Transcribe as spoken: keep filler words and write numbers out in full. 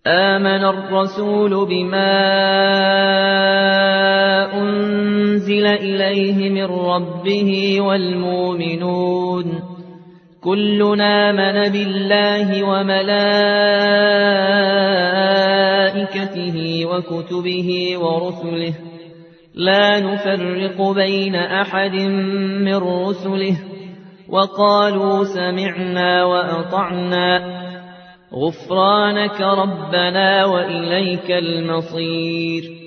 آمن الرسول بما أنزل إليه من ربه والمؤمنون كلنا آمن بالله وملائكته وكتبه ورسله لا نفرق بين أحد من رسله وقالوا سمعنا وأطعنا غفرانك ربنا وإليك المصير